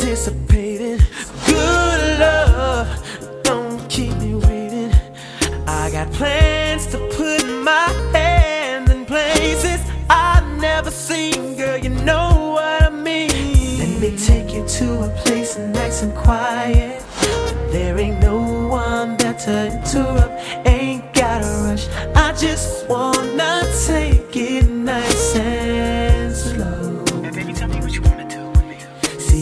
anticipating good love. Don't keep me waiting. I got plans to put my hand in places I've never seen. Girl, you know what I mean. Let me take you to a place nice and quiet. There ain't no one there to interrupt. Ain't gotta rush. I just wanna